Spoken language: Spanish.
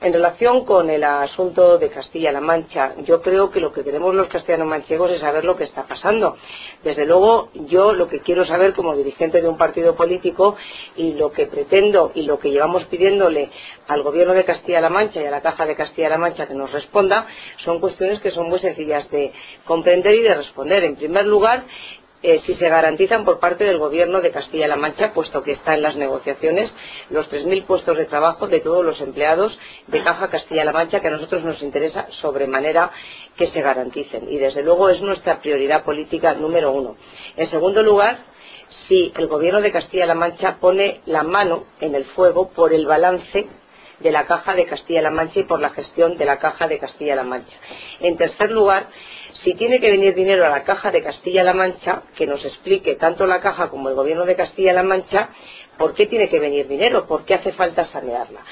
En relación con el asunto de Castilla-La Mancha, yo creo que lo que queremos los castellano-manchegos es saber lo que está pasando. Desde luego, yo lo que quiero saber como dirigente de un partido político y lo que pretendo y lo que llevamos pidiéndole al Gobierno de Castilla-La Mancha y a la Caja de Castilla-La Mancha que nos responda, son cuestiones que son muy sencillas de comprender y de responder. En primer lugar, si se garantizan por parte del Gobierno de Castilla-La Mancha, puesto que está en las negociaciones, los 3.000 puestos de trabajo de todos los empleados de Caja Castilla-La Mancha, que a nosotros nos interesa sobremanera que se garanticen. Y desde luego es nuestra prioridad política número uno. En segundo lugar, si el Gobierno de Castilla-La Mancha pone la mano en el fuego por el balance de la Caja de Castilla-La Mancha y por la gestión de la Caja de Castilla-La Mancha. En tercer lugar, si tiene que venir dinero a la Caja de Castilla-La Mancha, que nos explique tanto la Caja como el Gobierno de Castilla-La Mancha por qué tiene que venir dinero, por qué hace falta sanearla.